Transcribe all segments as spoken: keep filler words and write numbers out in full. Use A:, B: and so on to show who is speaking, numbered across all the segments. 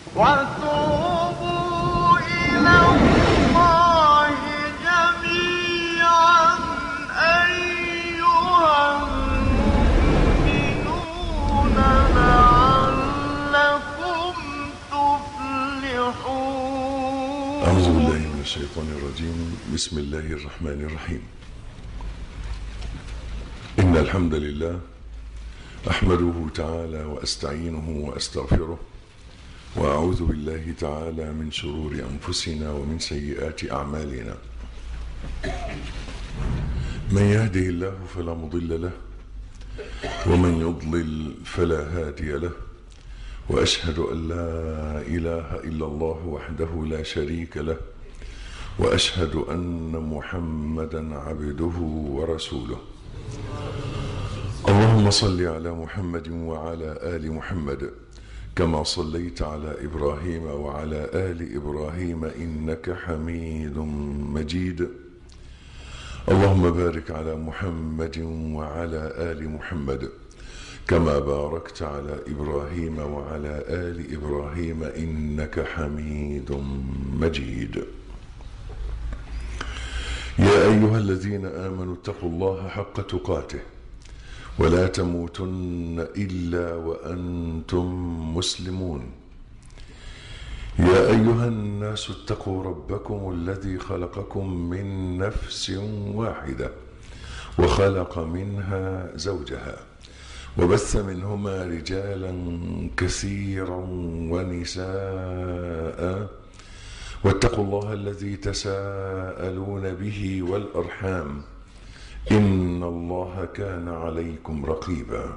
A: وتوبوا إلى الله جميعا أيها المؤمنون لعلكم تفلحون.
B: أعوذ بالله من الشيطان الرجيم. بسم الله الرحمن الرحيم. إن الحمد لله أحمده تعالى وأستعينه وأستغفره، وأعوذ بالله تعالى من شرور أنفسنا ومن سيئات أعمالنا. من يهده الله فلا مضل له، ومن يضلل فلا هادي له، وأشهد أن لا إله إلا الله وحده لا شريك له، وأشهد أن محمدا عبده ورسوله. اللهم صل على محمد وعلى آل محمد كما صليت على إبراهيم وعلى آل إبراهيم إنك حميد مجيد. اللهم بارك على محمد وعلى آل محمد كما باركت على إبراهيم وعلى آل إبراهيم إنك حميد مجيد. يا أيها الذين آمنوا اتقوا الله حق تقاته ولا تموتن إلا وأنتم مسلمون. يا أيها الناس اتقوا ربكم الذي خلقكم من نفس واحدة وخلق منها زوجها وبث منهما رجالا كثيرا ونساء، واتقوا الله الذي تساءلون به والأرحام إن الله كان عليكم رقيبا.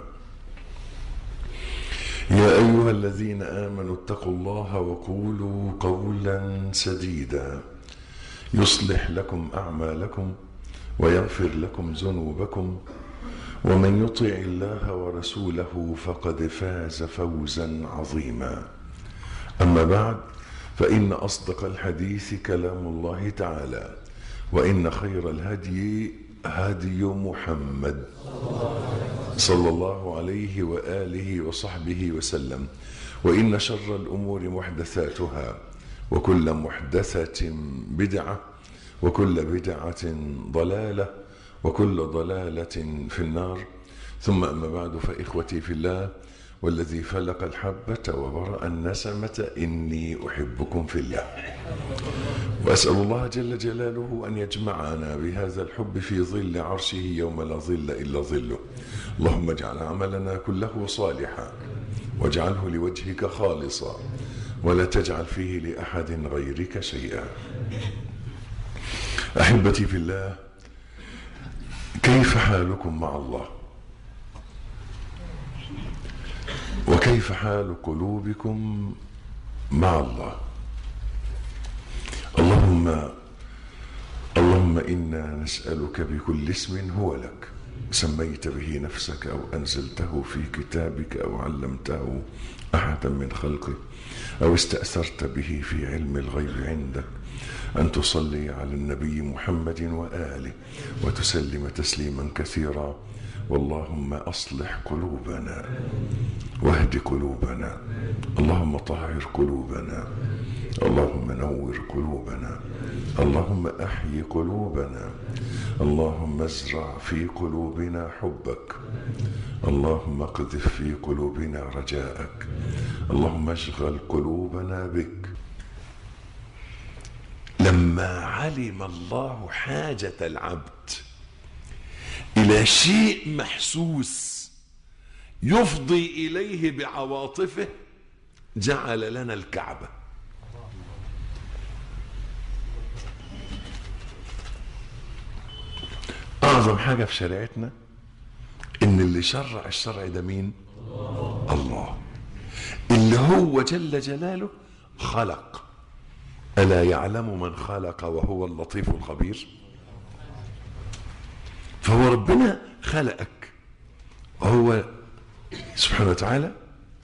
B: يا أيها الذين آمنوا اتقوا الله وقولوا قولا سديدا يصلح لكم أعمالكم ويغفر لكم ذنوبكم، ومن يطع الله ورسوله فقد فاز فوزا عظيما. أما بعد، فإن أصدق الحديث كلام الله تعالى، وإن خير الهدي هدي محمد صلى الله عليه وآله وصحبه وسلم، وإن شر الأمور محدثاتها، وكل محدثة بدعة، وكل بدعة ضلالة، وكل ضلالة في النار. ثم أما بعد، فإخوتي في الله، والذي فلق الحبة وبرأ النسمة إني أحبكم في الله، وأسأل الله جل جلاله أن يجمعنا بهذا الحب في ظل عرشه يوم لا ظل إلا ظله. اللهم اجعل عملنا كله صالحا، واجعله لوجهك خالصا، ولا تجعل فيه لأحد غيرك شيئا. أحبتي في الله، كيف حالكم مع الله؟ وكيف حال قلوبكم مع الله؟ اللهم اللهم إنا نسألك بكل اسم هو لك سميت به نفسك أو أنزلته في كتابك أو علمته أحدا من خلقك أو استأثرت به في علم الغيب عندك، أن تصلي على النبي محمد وآله وتسلم تسليما كثيرا. واللهم أصلح قلوبنا واهد قلوبنا، اللهم طهر قلوبنا، اللهم نور قلوبنا، اللهم أحيي قلوبنا، اللهم ازرع في قلوبنا حبك، اللهم اقذف في قلوبنا رجاءك، اللهم اشغل قلوبنا بك. لما علم الله حاجة العبد إلى شيء محسوس يفضي إليه بعواطفه، جعل لنا الكعبة. أعظم حاجة في شريعتنا إن اللي شرع الشرع ده مين؟ الله، اللي هو جل جلاله خلق. ألا يعلم من خلق وهو اللطيف الخبير؟ فهو ربنا خلقك، وهو سبحانه وتعالى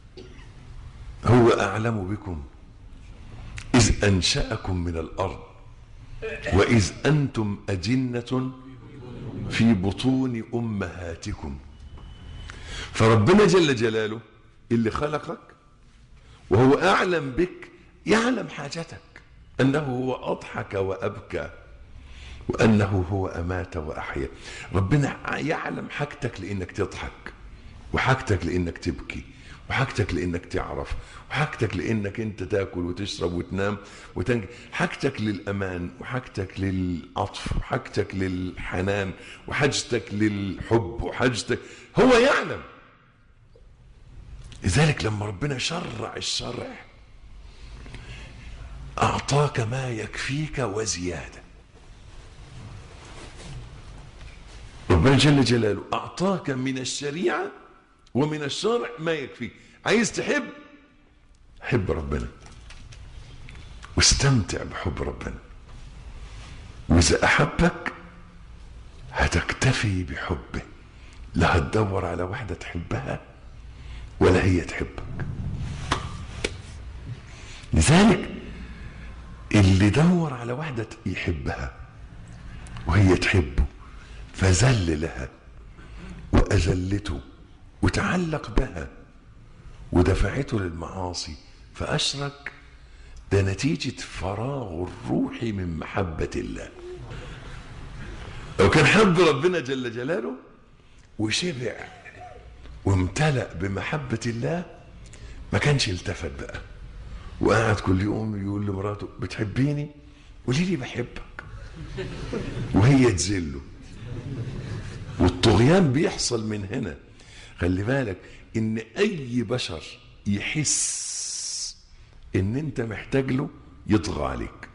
B: هو أعلم بكم إذ أنشأكم من الأرض وإذ أنتم أجنة في بطون أمهاتكم. فربنا جل جلاله اللي خلقك وهو أعلم بك، يعلم حاجتك، أنه هو أضحك وأبكى، وأنه هو أمات وأحيا. ربنا يعلم حاجتك لأنك تضحك، وحاجتك لأنك تبكي، وحاجتك لأنك تعرف، وحاجتك لأنك أنت تاكل وتشرب وتنام وتنجي، حاجتك للأمان، وحاجتك للعطف، وحاجتك للحنان، وحاجتك للحب، وحاجتك هو يعلم. لذلك لما ربنا شرع الشرع أعطاك ما يكفيك وزيادة. ربنا جل جلاله أعطاك من الشريعة ومن الشرع ما يكفيك. عايز تحب، حب ربنا واستمتع بحب ربنا، وإذا أحبك هتكتفي بحبه، لا هتدور على واحدة تحبها ولا هي تحبك. لذلك اللي دور على واحدة يحبها وهي تحبه فذل لها وأذلته وتعلق بها ودفعته للمعاصي فأشرك، ده نتيجة فراغ الروح من محبة الله. لو كان حب ربنا جل جلاله وشبع وامتلأ بمحبة الله ما كانش التفت بقى وقعد كل يوم يقول لمراته بتحبيني؟ قولي لي بحبك، وهي تذله. والطغيان بيحصل من هنا. خلي بالك ان اي بشر يحس ان انت محتاج له يطغى عليك،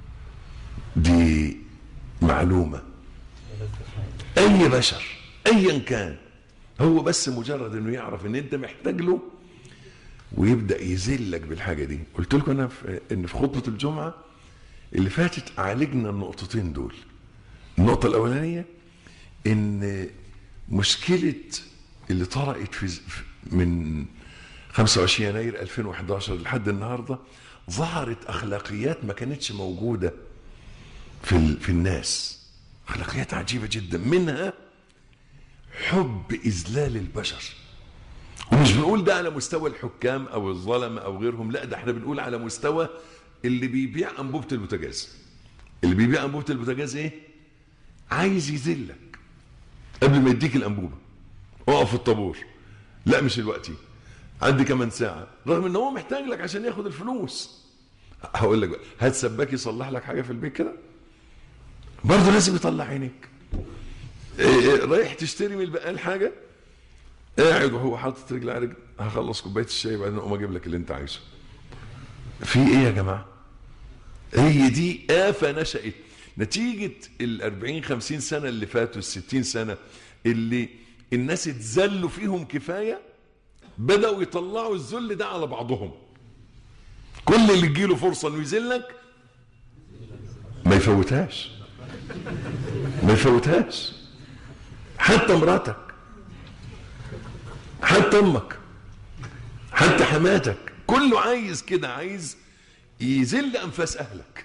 B: دي معلومة. اي بشر ايا كان، هو بس مجرد انه يعرف ان انت محتاج له ويبدأ يذلك بالحاجة دي. قلت لكم انا في ان في خطبة الجمعة اللي فاتت عالجنا النقطتين دول. النقطة الاولانية ان مشكلة اللي طرأت في من خمسة وعشرين يناير ألفين وإحدى عشر لحد النهارده، ظهرت اخلاقيات ما كانتش موجودة في في الناس، اخلاقيات عجيبة جدا، منها حب اذلال البشر. ومش بنقول ده على مستوى الحكام او الظلمه او غيرهم، لا، ده احنا بنقول على مستوى اللي بيبيع انبوبه البوتاجاز. اللي بيبيع انبوبه البوتاجاز ايه؟ عايز يذلك قبل ما يديك الانبوبه. اقف في الطابور، لا مش دلوقتي، عندي كمان ساعه، رغم ان هو محتاج لك عشان ياخد الفلوس. هقول لك بقى، هات سباك يصلح لك حاجه في البيت كده، برضه لازم يطلع عينيك. إيه رايح تشتري من البقال حاجه، قاعد وهو حاطط رجل على رجل، هخلص كوبايه الشاي بعدين اقوم اجيب لك اللي انت عايزه. في ايه يا جماعه؟ هي دي آفة نشأت نتيجة الأربعين خمسين سنة اللي فاتوا، الستين سنة اللي الناس اتذلوا فيهم كفاية، بدأوا يطلعوا الذل ده على بعضهم. كل اللي تجيله فرصة انه يذلك ما يفوتهاش، ما يفوتهاش. حتى مراتك، حتى امك، حتى حماتك، كله عايز كده، عايز يذل انفاس اهلك.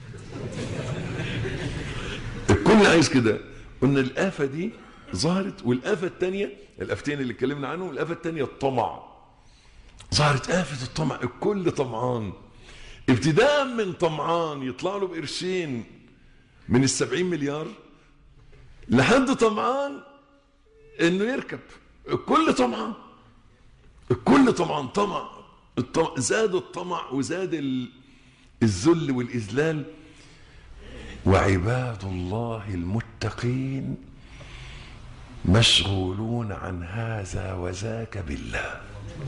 B: الكل عايز كده. قلنا الآفة دي ظهرت، والآفة الثانية، الآفتين اللي اتكلمنا عنهم، الآفة الثانية الطمع. ظهرت آفة الطمع، الكل طمعان، ابتداء من طمعان يطلع له بقرشين من السبعين مليار لحد طمعان انه يركب. الكل طمعان، الكل طمعان. طمع الطمع زاد، الطمع وزاد الذل والإذلال. وعباد الله المتقين مشغولون عن هذا وذاك بالله.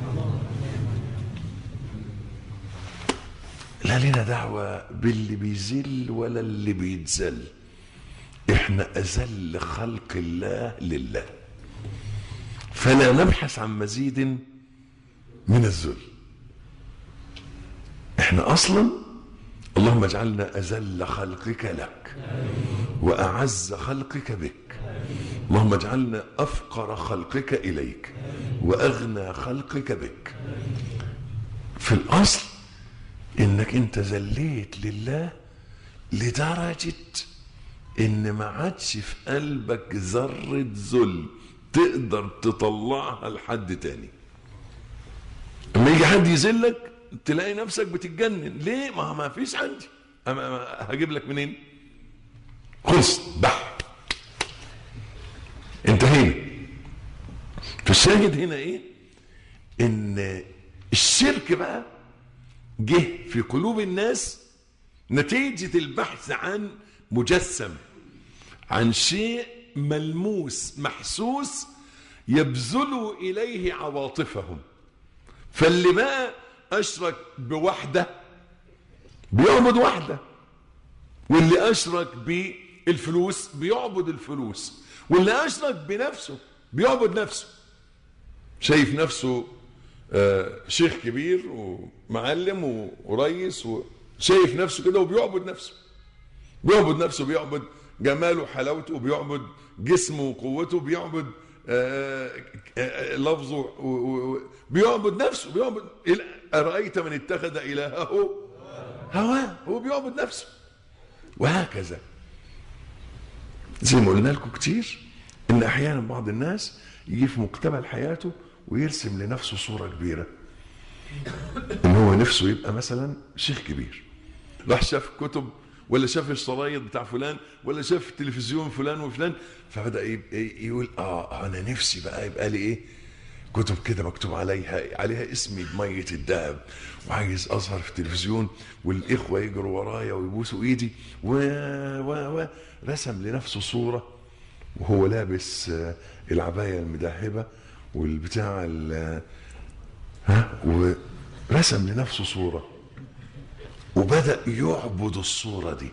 B: لا لنا دعوة باللي بيذل ولا اللي بيتذل، احنا أذل خلق الله لله، فلا نبحث عن مزيد من الذل. احنا اصلا اللهم اجعلنا أذل خلقك لك وأعز خلقك بك. اللهم اجعلنا أفقر خلقك إليك وأغنى خلقك بك. في الأصل إنك أنت ذليت لله لدرجة إن ما عادش في قلبك ذرة ذل تقدر تطلعها لحد تاني. لما يجي حد يذلك تلاقي نفسك بتتجنن. ليه؟ ما ما فيش عندي. أما أما هجيب لك منين؟ خلص بح، انتهينا. فالشاهد هنا ايه؟ ان الشرك بقى جه في قلوب الناس نتيجة البحث عن مجسم، عن شيء ملموس محسوس يبذلوا إليه عواطفهم. فاللي بقى أشرك بوحدة بيعبد وحدة، واللي أشرك بالفلوس بيعبد الفلوس، واللي أشرك بنفسه بيعبد نفسه. شايف نفسه آه شيخ كبير ومعلم ورئيس، وشايف نفسه كده وبيعبد نفسه. بيعبد نفسه، بيعبد جماله وحلاوته، بيعبد جسمه وقوته، بيعبد آه آه لفظه، بيعبد نفسه. بيعبد. أرأيت من اتخذ إلهه هواه، هو بيعبد نفسه. وهكذا زي ما قلنا لكم كتير ان احيانا بعض الناس يجي في مقتبل حياته ويرسم لنفسه صورة كبيرة، ان هو نفسه يبقى مثلا شيخ كبير. راح شاف كتب، ولا شاف الشرايط بتاع فلان، ولا شاف التلفزيون فلان وفلان، فبدأ يقول اه انا نفسي بقى يبقى لي ايه، كتب كده مكتوب عليها عليها اسمي بمية الذهب، وعايز اظهر في التلفزيون والاخوة يجروا ورايا ويبوسوا ايدي، و... و... و... رسم لنفسه صورة وهو لابس العباية المدهبة والبتاع ال... ها، ورسم لنفسه صورة وبدأ يعبد الصورة دي.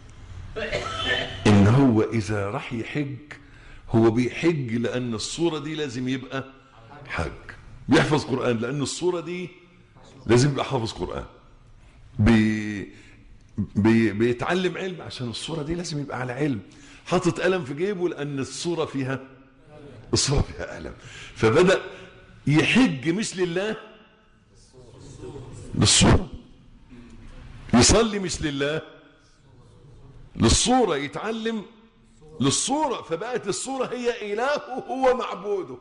B: ان هو اذا راح يحج هو بيحج لان الصورة دي لازم يبقى حج. بيحفظ قرآن لان الصورة دي لازم يبقى حافظ قرآن. بي بي بيتعلم علم عشان الصورة دي لازم يبقى على علم. حاطط قلم في جيبه لان الصورة فيها الصورة فيها قلم. فبدأ يحج مش لله، للصورة. يصلي مش لله، للصورة. يتعلم للصورة، فبقت الصورة هي إلهه، هو معبوده.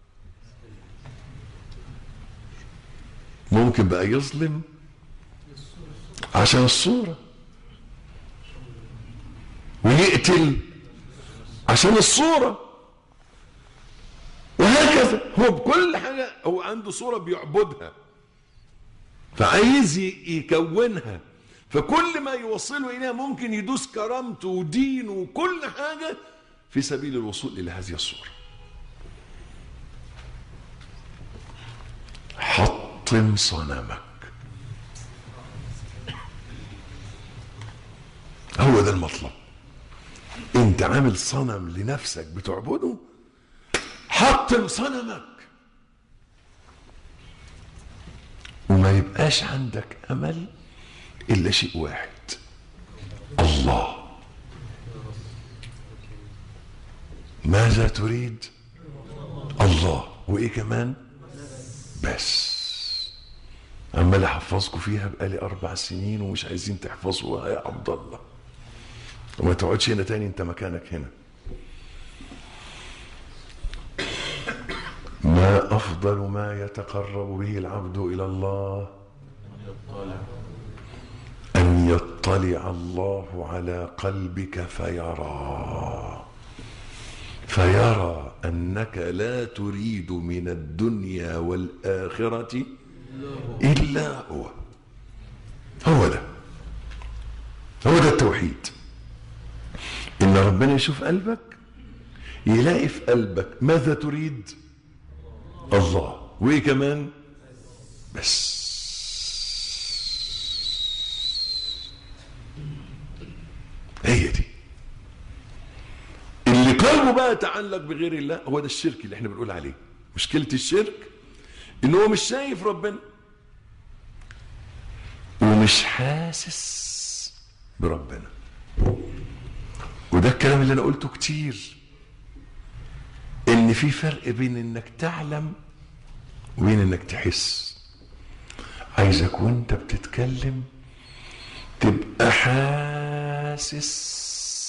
B: ممكن بقى يظلم عشان الصورة، ويقتل عشان الصورة، وهكذا. هو بكل حاجة هو عنده صورة بيعبدها، فعايز يكونها. فكل ما يوصله إليها ممكن يدوس كرامته ودينه وكل حاجة في سبيل الوصول إلى هذه الصورة. حطم صنمك، هو ده المطلب. انت عامل صنم لنفسك بتعبده، حطم صنمك، وما يبقاش عندك امل الا شيء واحد، الله. ماذا تريد؟ الله. وايه كمان؟ بس. عمال احفظكم فيها بقالي اربع سنين ومش عايزين تحفظوها يا عبد الله، وما تقعدش هنا تاني، انت مكانك هنا. ما افضل ما يتقرب به العبد الى الله ان يطلع الله على قلبك فيرى فيرى انك لا تريد من الدنيا والاخره الا هو. هو ده هو ده التوحيد. ان ربنا يشوف قلبك، يلاقي في قلبك ماذا تريد؟ الله. وايه كمان؟ بس. هي دي اللي قلبه بقى تعلق بغير الله. هو ده الشرك اللي احنا بنقول عليه. مشكلة الشرك ان هو مش شايف ربنا ومش حاسس بربنا. وده الكلام اللي انا قلته كتير، ان في فرق بين انك تعلم وبين انك تحس. عايزك وانت بتتكلم تبقى حاسس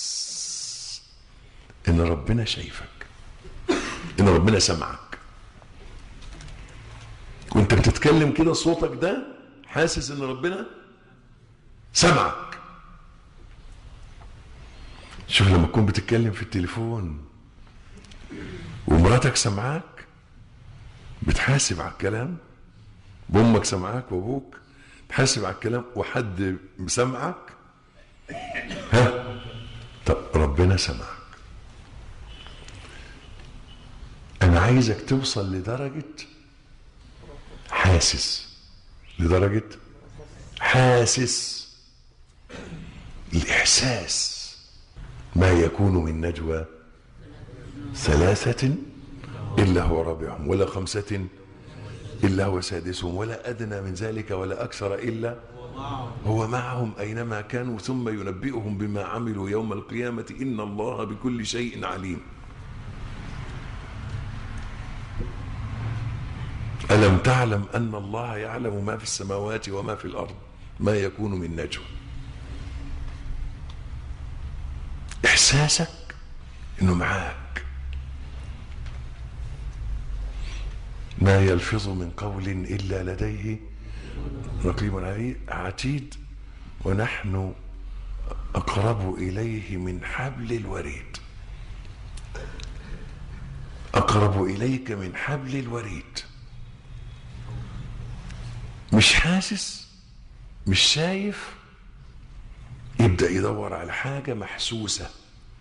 B: ان ربنا شايفك، ان ربنا سمعك. وانت بتتكلم كده صوتك ده حاسس ان ربنا سمعك. شوف لما تكون بتتكلم في التليفون ومراتك سمعاك، بتحاسب على الكلام، وامك سمعاك وابوك تحاسب على الكلام، وحد مسمعك، ها؟ طب ربنا سمعك. انا عايزك توصل لدرجة حاسس، لدرجة حاسس، الإحساس. ما يكون من نجوى ثلاثة إلا هو رابعهم ولا خمسة إلا هو سادسهم ولا أدنى من ذلك ولا أكثر إلا هو معهم أينما كانوا ثم ينبئهم بما عملوا يوم القيامة إن الله بكل شيء عليم. ألم تعلم أن الله يعلم ما في السماوات وما في الأرض ما يكون من نجوى. إحساسك إنه معاك. ما يلفظ من قول إلا لديه رقيب عتيد ونحن أقرب إليه من حبل الوريد. أقرب إليك من حبل الوريد. مش حاسس، مش شايف، يبدأ يدور على حاجة محسوسة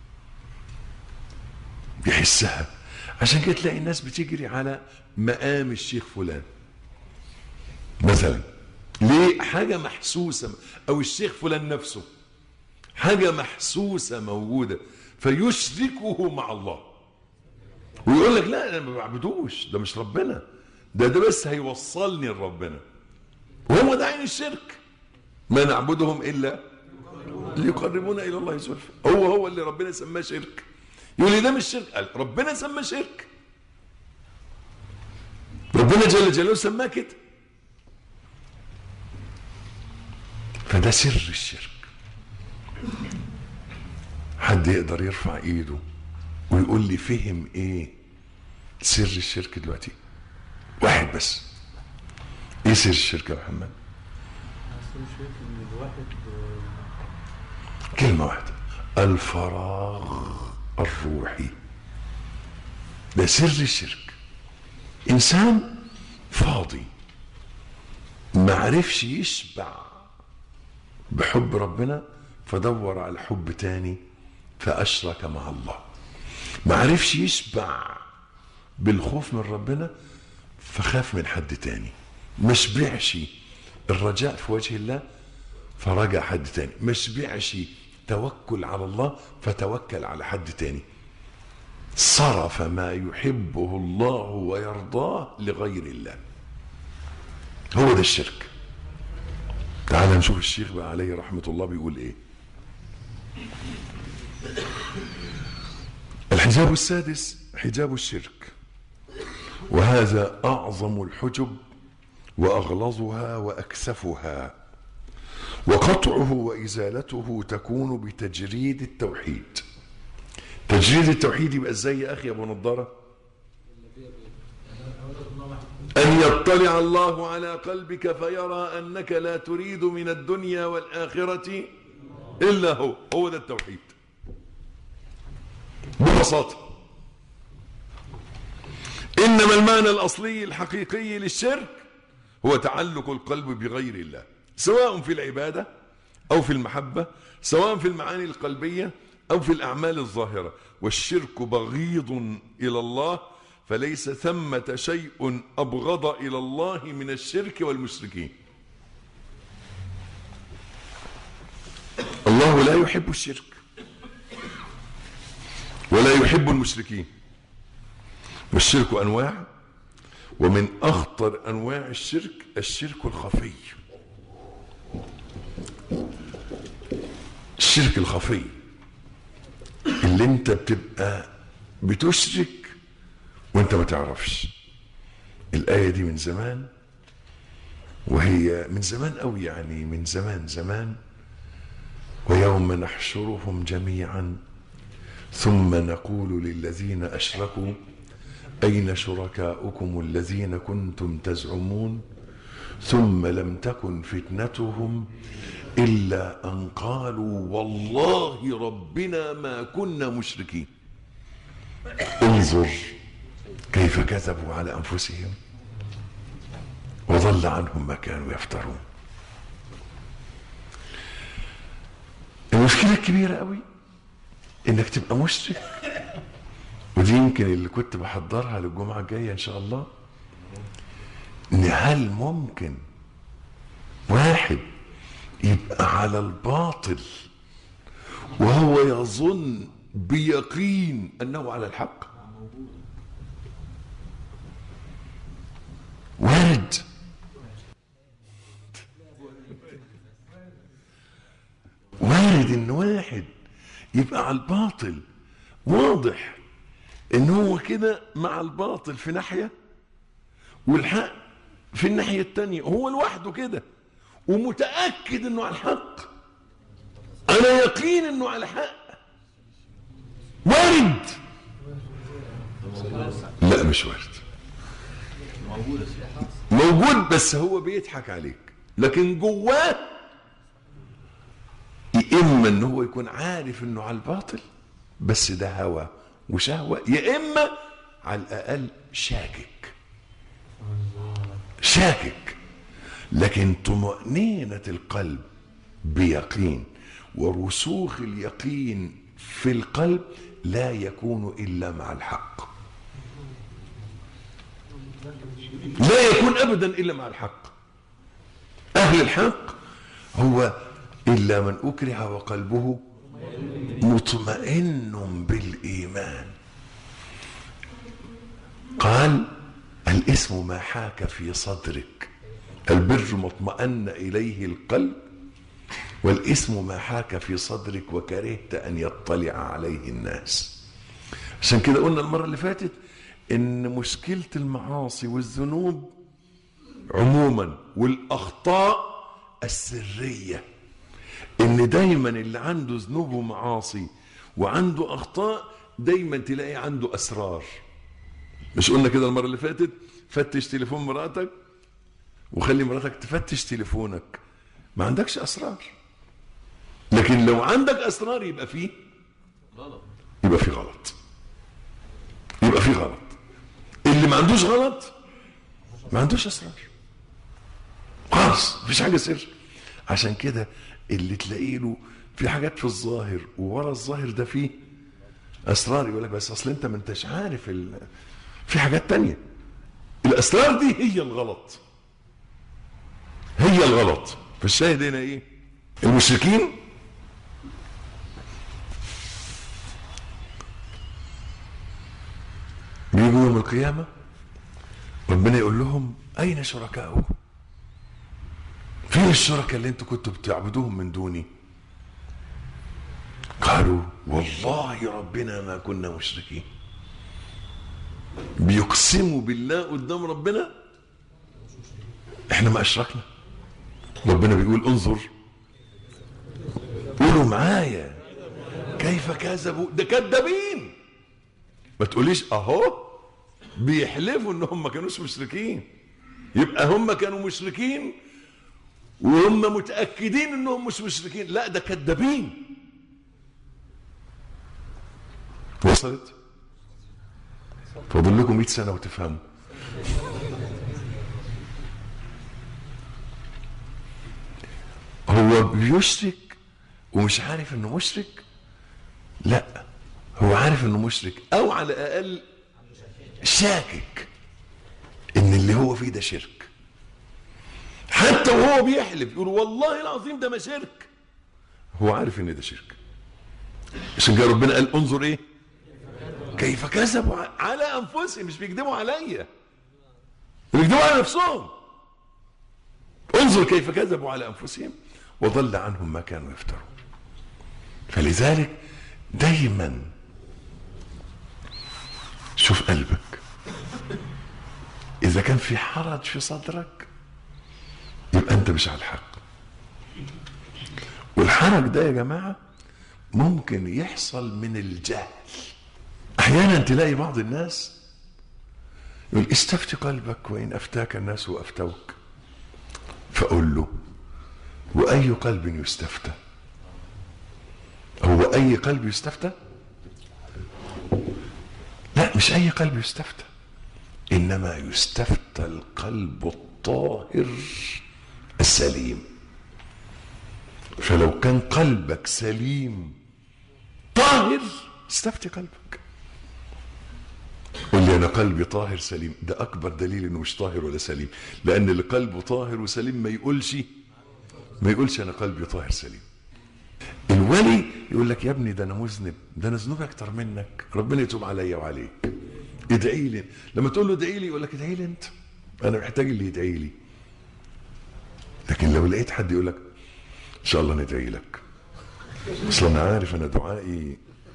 B: يحسها. عشان كده تلاقي الناس بتجري على مقام الشيخ فلان مثلا. ليه؟ حاجة محسوسة، أو الشيخ فلان نفسه حاجة محسوسة موجودة، فيشركه مع الله ويقول لك لا أنا ما بعبدوش، ده مش ربنا، ده ده بس هيوصلني لربنا. وهو ده عين الشرك. ما نعبدهم إلا ليقربونا إلى الله زلفى. هو هو اللي ربنا سماه شرك. يقول لي ده مش شرك، قال ربنا سماه شرك، ربنا جل جلاله سماه كده. فده سر الشرك. حد يقدر يرفع ايده ويقول لي فهم ايه سر الشرك دلوقتي؟ واحد بس. ايه سر الشرك يا محمد؟
C: سر الشرك ان الواحد
B: كلمة واحدة، الفراغ الروحي. ده سر الشرك. انسان فاضي ما عرفش يشبع بحب ربنا فدور على حب تاني فأشرك مع الله. ما عرفش يشبع بالخوف من ربنا فخاف من حد تاني. ما شبعش الرجاء في وجه الله فرجع حد تاني. ما شبعش توكل على الله فتوكل على حد تاني. صرف ما يحبه الله ويرضاه لغير الله. هو ده الشرك. تعال نشوف الشيخ بقى عليه رحمة الله بيقول ايه. الحجاب السادس حجاب الشرك، وهذا أعظم الحجب وأغلظها وأكثفها، وقطعه وإزالته تكون بتجريد التوحيد. تجريد التوحيد يبقى ازاي يا أخي يا أبو نضارة؟ أن يطلع الله على قلبك فيرى أنك لا تريد من الدنيا والآخرة إلا هو. هو ده التوحيد ببساطة. إنما المعنى الأصلي الحقيقي للشرك هو تعلق القلب بغير الله، سواء في العبادة أو في المحبة، سواء في المعاني القلبية أو في الأعمال الظاهرة. والشرك بغيض إلى الله، فليس ثمة شيء أبغض إلى الله من الشرك والمشركين. الله لا يحب الشرك ولا يحب المشركين. والشرك أنواع، ومن أخطر أنواع الشرك الشرك الخفي. الشرك الخفي اللي انت بتبقى بتشرك وانت ما تعرفش. الآية دي من زمان، وهي من زمان قوي، يعني من زمان زمان. ويوم نحشرهم جميعا ثم نقول للذين أشركوا أين شركاؤكم الذين كنتم تزعمون ثم لم تكن فتنتهم إلا أن قالوا والله ربنا ما كنا مشركين. انظر كيف كذبوا على أنفسهم وضل عنهم ما كانوا يفترون. المشكلة الكبيرة قوي انك تبقى مشرك، ودي يمكن اللي كنت بحضرها للجمعة الجاية ان شاء الله. ان هل ممكن واحد يبقى على الباطل وهو يظن بيقين انه على الحق؟ وارد. وارد ان واحد يبقى على الباطل واضح ان هو كده مع الباطل في ناحية والحق في الناحية التانية، هو لوحده كده ومتأكد انه على الحق، على يقين انه على حق. وارد؟ لا مش وارد. موجود بس هو بيضحك عليك، لكن جواه يا اما ان هو يكون عارف انه على الباطل بس ده هوى وشهوة، يا اما على الاقل شاكك شاكك لكن طمأنينة القلب بيقين ورسوخ اليقين في القلب لا يكون الا مع الحق، لا يكون ابدا الا مع الحق. اهل الحق هو الا من اكره وقلبه مطمئن بالايمان. قال الاسم ما حاك في صدرك، البر ما اطمأن اليه القلب، والاسم ما حاك في صدرك وكرهت ان يطلع عليه الناس. عشان كده قلنا المرة اللي فاتت ان مشكلة المعاصي والذنوب عموما والاخطاء السرية ان دايما اللي عنده ذنوب ومعاصي وعنده اخطاء دايما تلاقي عنده اسرار. مش قلنا كده المرة اللي فاتت؟ فتش تليفون مراتك وخلي مراتك تفتش تليفونك، ما عندكش اسرار. لكن لو عندك اسرار يبقى فيه غلط، يبقى فيه غلط يبقى فيه غلط. اللي ما عندوش غلط ما عندوش اسرار خالص، مفيش حاجه سر. عشان كده اللي تلاقي له في حاجات في الظاهر وورا الظاهر ده فيه اسرار، يقول لك بس اصل انت ما انتش عارف ال... في حاجات تانية. الاسرار دي هي الغلط، هي الغلط. فالشاهد هنا ايه؟ المشركين بيجوا يوم القيامة ربنا يقول لهم أين شركاؤكم؟ فين الشركاء اللي انتوا كنتوا بتعبدوهم من دوني؟ قالوا والله ربنا ما كنا مشركين. بيقسموا بالله قدام ربنا احنا ما اشركنا. ربنا بيقول انظر، قولوا معايا كيف كذبوا، ده كذابين. ما تقوليش اهو بيحلفوا انهم ما كانوش مشركين، يبقى هم كانوا مشركين وهم متأكدين انهم مش مشركين. لا، ده كذابين. وصلت؟ فاضل لكم مئة سنة وتفهموا. هو بيشرك ومش عارف انه مشرك؟ لا، هو عارف انه مشرك او على الاقل شاكك ان اللي هو فيه ده شرك. حتى وهو بيحلف يقول والله العظيم ده ما شرك، هو عارف ان ده شرك. عشان كده ربنا قال انظر ايه كيف كذبوا على انفسهم. مش بيكذبوا عليا، بيكذبوا على نفسهم. انظر كيف كذبوا على انفسهم وضل عنهم ما كانوا يفترون. فلذلك دايما شوف قلبك، اذا كان في حرج في صدرك يبقى انت مش على الحق. والحرج ده يا جماعة ممكن يحصل من الجهل. احيانا تلاقي بعض الناس يقول استفتي قلبك وان افتاك الناس وافتوك. فأقول له: وأي قلب يستفتى؟ هو أي قلب يستفتى؟ لا، مش أي قلب يستفتى، إنما يستفتى القلب الطاهر السليم. فلو كان قلبك سليم طاهر استفتي قلبك. قل لي: أنا قلبي طاهر سليم. ده أكبر دليل إنه مش طاهر ولا سليم، لأن اللي قلبه طاهر وسليم ما يقولش ما يقولش أنا قلبي طاهر سليم. الولي يقول لك: يا ابني ده أنا مذنب، ده أنا ذنوبي أكتر منك، ربنا يتوب عليا وعليك، ادعي لي. لما تقول له ادعي لي يقول لك: ادعي لي أنت، أنا محتاج اللي يدعي لي. لكن لو لقيت حد يقول لك: إن شاء الله ندعي لك، أصل أنا عارف أنا دعائي،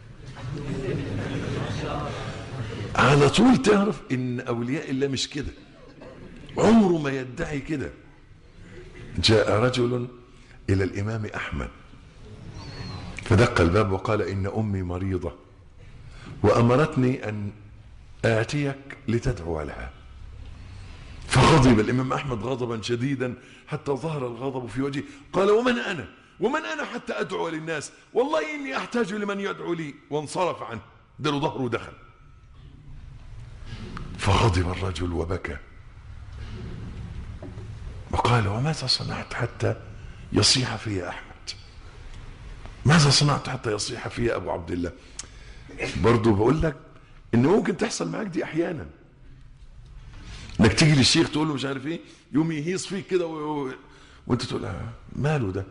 B: على طول تعرف إن أولياء الله مش كده، عمره ما يدعي كده. جاء رجل إلى الإمام أحمد فدق الباب وقال: إن أمي مريضة وأمرتني أن آتيك لتدعو لها. فغضب الإمام أحمد غضبا شديدا حتى ظهر الغضب في وجهه. قال: ومن أنا ومن أنا حتى أدعو للناس؟ والله إني أحتاج لمن يدعو لي. وانصرف عنه، دل ظهره ودخل. فغضب الرجل وبكى وقال: وماذا صنعت حتى يصيح في أحمد؟ ماذا صنعت حتى يصيح في أبو عبد الله؟ برضو بقول لك إن ممكن تحصل معاك دي أحيانا، انك تيجي للشيخ تقول له مش عارف ايه، يوم يهيص فيك كده و... وانت تقول: ماله ده؟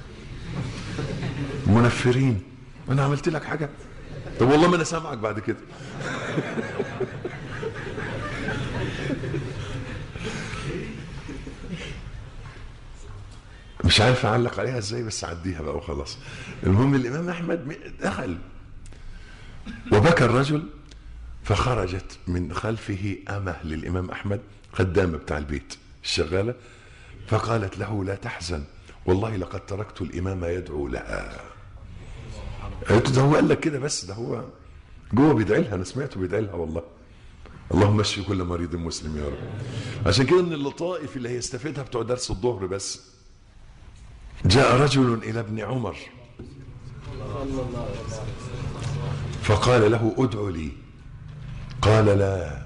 B: منفرين، انا عملت لك حاجه؟ طب والله ما انا سامعك بعد كده. مش عارف اعلق عليها ازاي، بس عديها بقى وخلاص. المهم الامام احمد دخل وبكى الرجل، فخرجت من خلفه أمه للإمام أحمد، خدامة بتاع البيت الشغالة، فقالت له: لا تحزن، والله لقد تركت الإمام يدعو لها. قالت: ده هو قال لك كده بس، ده هو جوه بيدعي لها، أنا سمعته بيدعي لها والله. اللهم اشفي كل مريض مسلم يا رب. عشان كده من اللطائف اللي هيستفيدها بتوع درس الظهر بس. جاء رجل إلى ابن عمر فقال له: ادعو لي. قال: لا،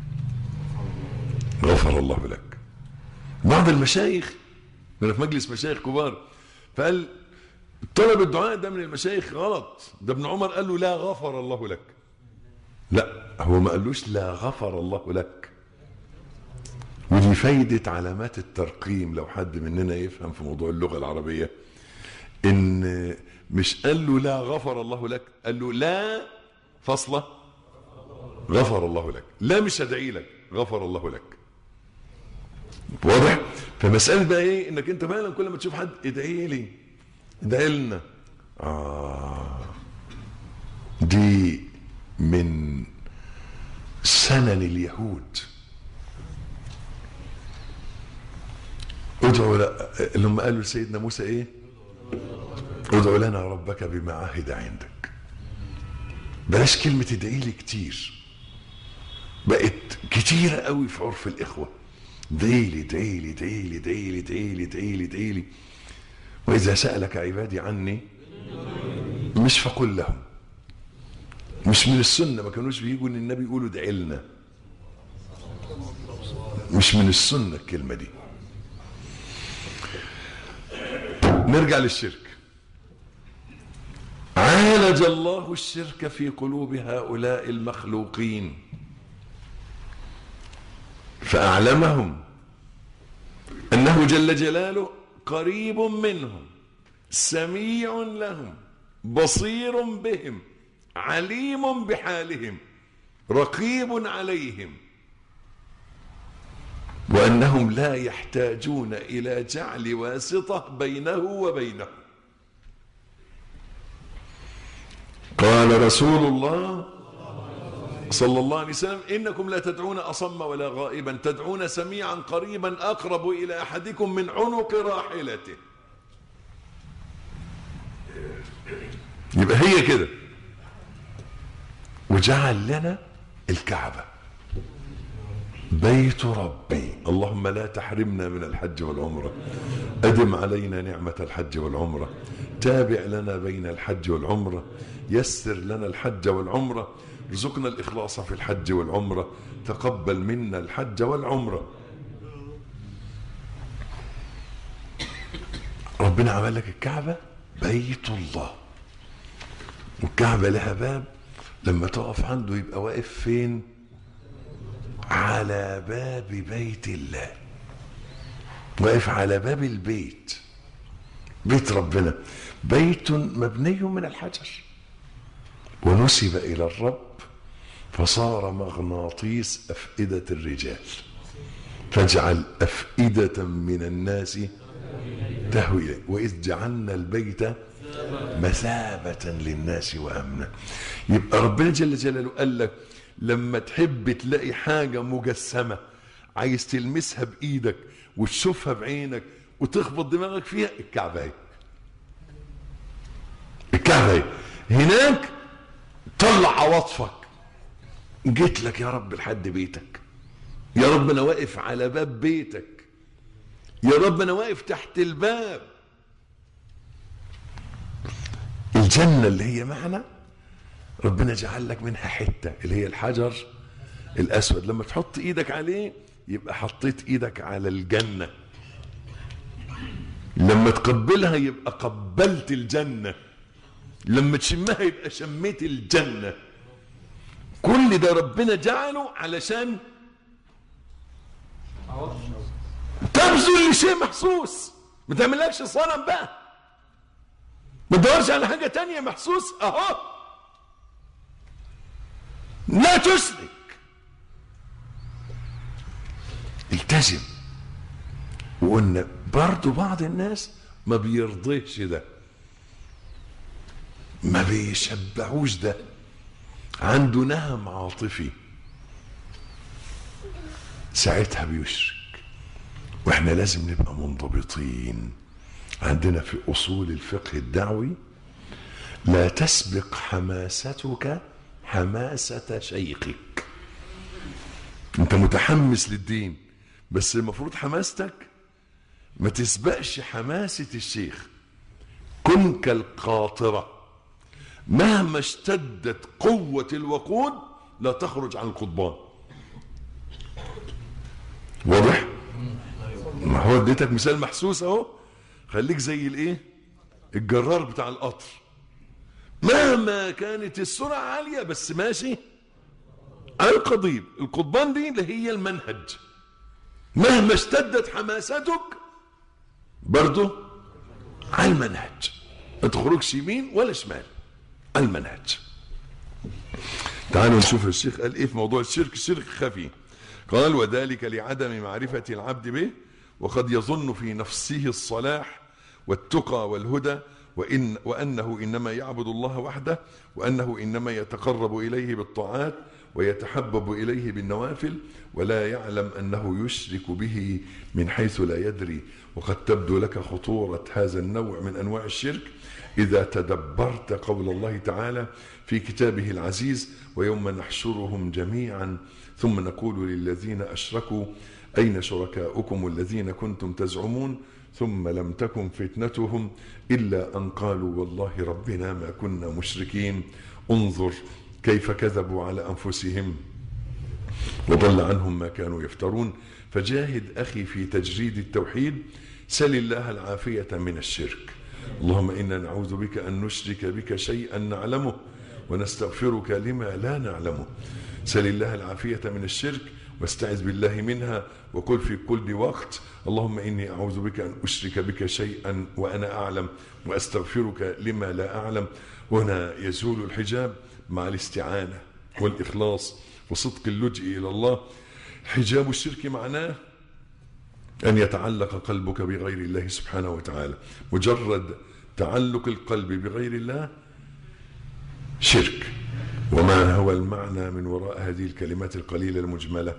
B: غفر الله لك. بعض المشايخ، كنا في مجلس مشايخ كبار، فقال: طلب الدعاء ده من المشايخ غلط، ده ابن عمر قال له: لا، غفر الله لك. لا، هو ما قالوش لا غفر الله لك. ودي فايدة علامات الترقيم لو حد مننا يفهم في موضوع اللغة العربية، ان مش قال له لا غفر الله لك، قال له لا فصلة غفر الله لك. لا مش هدعي لك، غفر الله لك. واضح؟ فمسألة بقى ايه؟ انك انت فعلا كل ما تشوف حد ادعي لي، ادعي لنا. آه دي من سنن اليهود. ادعوا اللي هم قالوا لسيدنا موسى ايه؟ ادعوا لنا ربك بما عهد عندك. بلاش كلمة ادعي لي كتير، بقت كتيرة قوي في عرف الإخوة. ادعي لي ادعي لي ادعي لي ادعي لي ادعي لي ادعي لي ادعي لي. وإذا سألك عبادي عني مش فقل لهم. مش من السنة، ما كانوش بيجوا ان النبي يقولوا ادعي لنا. مش من السنة الكلمة دي. نرجع للشرك. عالج الله الشرك في قلوب هؤلاء المخلوقين فأعلمهم أنه جل جلاله قريب منهم، سميع لهم، بصير بهم، عليم بحالهم، رقيب عليهم، وأنهم لا يحتاجون إلى جعل واسطة بينه وبينه. قال رسول الله صلى الله عليه وسلم: إنكم لا تدعون أصم ولا غائبا، تدعون سميعا قريبا أقرب إلى أحدكم من عنق راحلته. يبقى هي كده. وجعل لنا الكعبة بيت ربي. اللهم لا تحرمنا من الحج والعمرة، أدم علينا نعمة الحج والعمرة، تابع لنا بين الحج والعمرة، يسر لنا الحج والعمرة، ارزقنا الإخلاص في الحج والعمرة، تقبل منا الحج والعمرة. ربنا عمل لك الكعبة بيت الله، والكعبة لها باب، لما تقف عنده يبقى واقف فين؟ على باب بيت الله، واقف على باب البيت، بيت ربنا، بيت مبني من الحجر ونسب إلى الرب فصار مغناطيس أفئدة الرجال، فاجعل أفئدة من الناس تهوي إليه، وإذ جعلنا البيت مثابة للناس وأمنا. يبقى ربنا جل جلاله قال لك لما تحب تلاقي حاجة مجسمة عايز تلمسها بإيدك وتشوفها بعينك وتخبط دماغك فيها، الكعبة، الكعبة هناك طلع عواطفك، جيت لك يا رب لحد بيتك، يا رب انا واقف على باب بيتك، يا رب انا واقف تحت الباب. الجنة اللي هي معنا ربنا جعل لك منها حتة اللي هي الحجر الأسود، لما تحط ايدك عليه يبقى حطيت ايدك على الجنة، لما تقبلها يبقى قبلت الجنة، لما تشمها يبقى شميت الجنة. كل ده ربنا جعله علشان تبذل لشيء محسوس، ما تعملكش صنم بقى، ما تدورش على حاجة تانية محسوس اهو، لا تشرك، التزم. وقلنا برضو بعض الناس ما بيرضيش ده، ما بيشبعوش ده، عنده نهم عاطفي، ساعتها بيشرك. واحنا لازم نبقى منضبطين. عندنا في اصول الفقه الدعوي لا تسبق حماستك حماسة شيخك. انت متحمس للدين بس المفروض حماستك ما تسبقش حماسة الشيخ. كن كالقاطرة، مهما اشتدت قوة الوقود لا تخرج عن القضبان. واضح؟ ما هو اديتك مثال محسوس اهو، خليك زي الايه؟ الجرار بتاع القطر، مهما كانت السرعة عالية بس ماشي على القضيب. القضبان دي اللي هي المنهج، مهما اشتدت حماستك برضو على المنهج، ما تخرجش يمين ولا شمال، على المنهج. تعالوا نشوف الشيخ قال ايه في موضوع الشرك. الشرك خفي، قال وذلك لعدم معرفة العبد به، وقد يظن في نفسه الصلاح والتقى والهدى، وإن وأنه إنما يعبد الله وحده، وأنه إنما يتقرب إليه بالطاعات ويتحبب إليه بالنوافل، ولا يعلم أنه يشرك به من حيث لا يدري. وقد تبدو لك خطورة هذا النوع من أنواع الشرك إذا تدبرت قول الله تعالى في كتابه العزيز: ويوم نحشرهم جميعا ثم نقول للذين أشركوا أين شركاؤكم الذين كنتم تزعمون ثم لم تكن فتنتهم إلا أن قالوا والله ربنا ما كنا مشركين. انظر كيف كذبوا على أنفسهم وضل عنهم ما كانوا يفترون. فجاهد أخي في تجريد التوحيد، سل الله العافية من الشرك. اللهم إنا نعوذ بك أن نشرك بك شيئا نعلمه ونستغفرك لما لا نعلمه. سل الله العافية من الشرك واستعذ بالله منها، وقل في كل وقت اللهم إني أعوذ بك أن أشرك بك شيئا وأنا أعلم وأستغفرك لما لا أعلم. وهنا يزول الحجاب مع الاستعانة والإخلاص وصدق اللجئ إلى الله. حجاب الشرك معناه أن يتعلق قلبك بغير الله سبحانه وتعالى. مجرد تعلق القلب بغير الله شرك. وما هو المعنى من وراء هذه الكلمات القليلة المجملة؟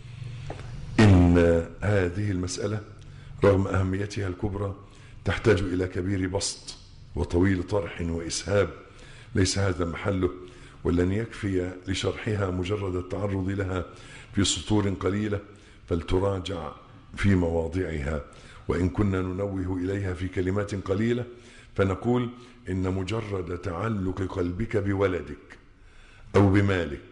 B: إن هذه المسألة رغم أهميتها الكبرى تحتاج إلى كبير بسط وطويل طرح وإسهاب، ليس هذا محله. ولن يكفي لشرحها مجرد التعرض لها في سطور قليلة، فلتراجع في مواضعها. وإن كنا ننوه إليها في كلمات قليلة فنقول إن مجرد تعلق قلبك بولدك أو بمالك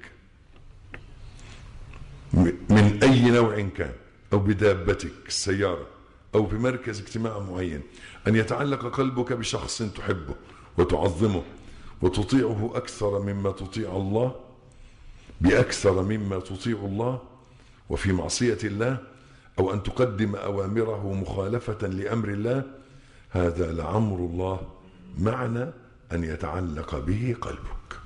B: من أي نوع كان، أو بدابتك السيارة، أو بمركز اجتماع معين، أن يتعلق قلبك بشخص تحبه وتعظمه وتطيعه أكثر مما تطيع الله، بأكثر مما تطيع الله وفي معصية الله، أو أن تقدم أوامره مخالفة لأمر الله، هذا لعمر الله معنى أن يتعلق به قلبك.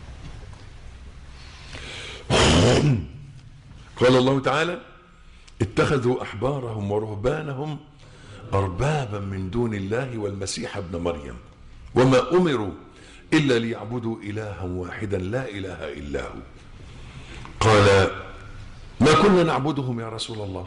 B: قال الله تعالى: اتخذوا أحبارهم ورهبانهم أربابا من دون الله والمسيح ابن مريم وما أمروا إلا ليعبدوا إلها واحدا لا إله إلا هو. قال: ما كنا نعبدهم يا رسول الله.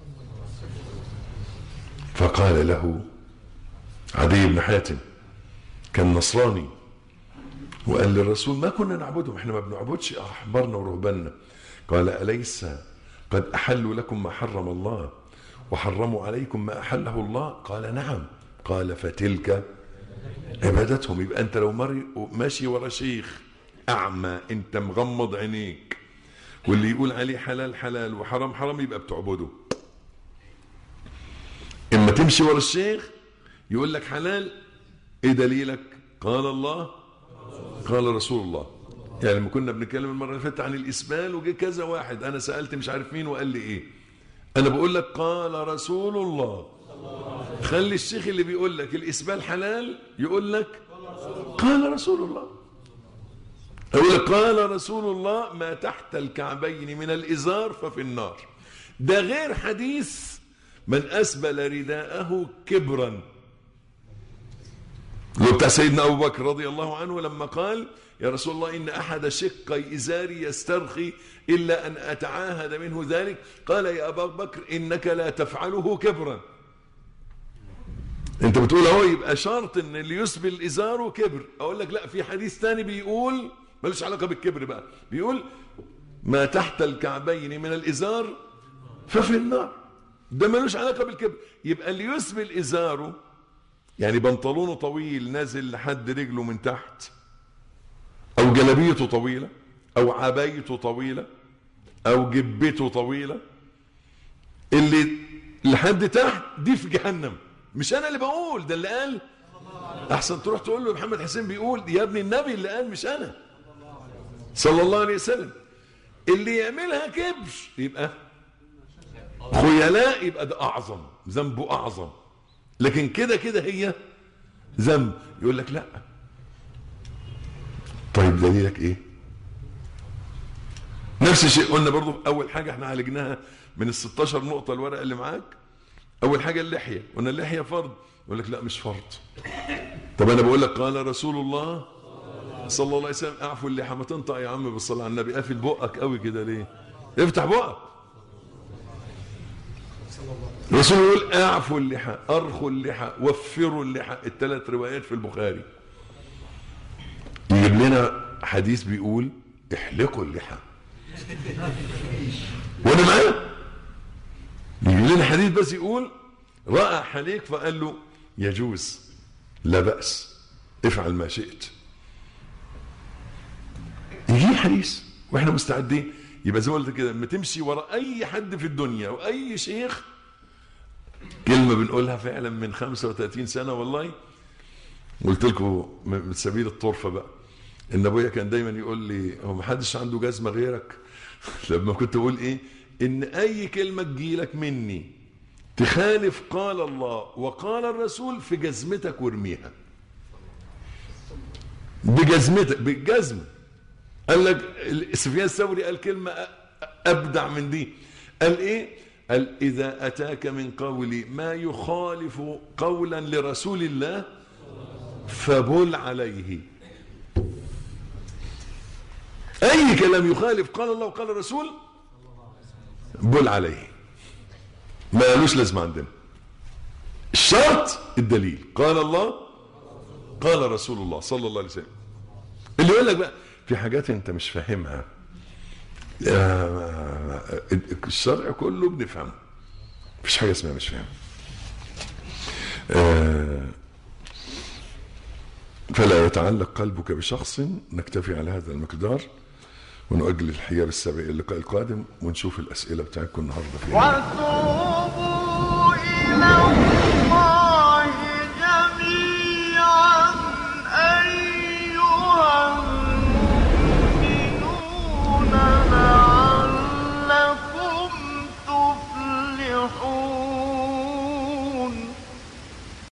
B: فقال له عدي بن حاتم، كان نصراني، وقال للرسول: ما كنا نعبدهم، احنا ما بنعبدش أحبارنا ورهباننا. قال: أليس قد أحلوا لكم ما حرم الله وحرموا عليكم ما أحله الله؟ قال: نعم. قال: فتلك عبادتهم. يبقى أنت لو ماشي ورا شيخ أعمى، أنت مغمض عينيك، واللي يقول عليه حلال حلال وحرام حرام، يبقى بتعبده. إما تمشي ورا الشيخ يقول لك حلال، إيه دليلك؟ قال الله قال رسول الله. يعني لما كنا بنتكلم المرة اللي فاتت عن الإسبال وجه كذا واحد، أنا سألت مش عارف مين وقال لي إيه، أنا بقول لك قال رسول الله. خلي الشيخ اللي بيقول لك الإسبال حلال يقول لك قال رسول الله. أقول لك قال رسول الله: ما تحت الكعبين من الإزار ففي النار. ده غير حديث من أسبل رداءه كبرا، اللي بتاع سيدنا أبو بكر رضي الله عنه لما قال: يا رسول الله، إن أحد شقي إزاري يسترخي إلا أن أتعاهد منه ذلك. قال: يا أبا بكر إنك لا تفعله كبرا. أنت بتقول أهو يبقى شرط إن اللي يسبل إزاره كبر. أقول لك لا، في حديث ثاني بيقول ملوش علاقة بالكبر بقى، بيقول: ما تحت الكعبين من الإزار ففي النار. ده ملوش علاقة بالكبر. يبقى اللي يسبل إزاره يعني بنطلونه طويل نازل لحد رجله من تحت، أو جلبيته طويلة، أو عبايته طويلة، أو جبته طويلة، اللي لحد تحت دي في جهنم. مش أنا اللي بقول، ده اللي قال. أحسن تروح تقول له محمد حسين بيقول، يا ابن النبي اللي قال مش أنا، صلى الله عليه وسلم. اللي يعملها كبر يبقى خيلاء، يبقى ده أعظم، ذنبه أعظم. لكن كده كده هي ذنب. يقول لك لا. طيب دليلك ايه؟ نفس الشيء قلنا برضو. اول حاجة احنا عالجناها من ال ستاشر نقطة الورقة اللي معاك. اول حاجة اللحية، قلنا اللحية فرض. يقول لك لا مش فرض. طب انا بقول لك قال رسول الله صلى الله عليه وسلم: اعفوا اللحى. ما تنطق يا عم بالصلاة على النبي، قافل بقك قوي كده ليه؟ افتح بقك. الرسول يقول: اعفوا اللحى، ارخوا اللحى، وفروا اللحى. الثلاث روايات في البخاري. يجيب لنا حديث بيقول: احلقوا اللحى، وانا معاه. يجيب لنا حديث بس يقول: رأى حليق فقال له: يجوز، لا بأس، افعل ما شئت. يجي حديث واحنا مستعدين. يبقى زي ما قلت كده، لما تمشي ورا اي حد في الدنيا واي شيخ، كلمة بنقولها فعلا من خمسة وثلاثين سنة والله. قلت لكم من سبيل الطرفة بقى، ان ابويا كان دايما يقول لي: هو محدش عنده جزمة غيرك؟ لما كنت اقول ايه؟ ان اي كلمة تجيلك مني تخالف قال الله وقال الرسول، في جزمتك وارميها. بجزمتك، بالجزم. قال لك سفيان الثوري قال كلمة ابدع من دي. قال ايه؟ قال: إذا أتاك من قولي ما يخالف قولا لرسول الله فبل عليه. أي كلام يخالف قال الله وقال الرسول بل عليه، ما لوش لازمة عندنا. الشرط الدليل، قال الله قال رسول الله صلى الله عليه وسلم. اللي يقول لك بقى في حاجات انت مش فاهمها. آه، الشرع كله بنفهمه، مفيش حاجه اسمها مش فاهم. آه، فلا يتعلق قلبك بشخص. نكتفي على هذا المقدار ونؤجل الحياة بالسابق اللقاء القادم ونشوف الأسئلة بتاعتكم النهارده فيها.
A: وتوبوا إلى الله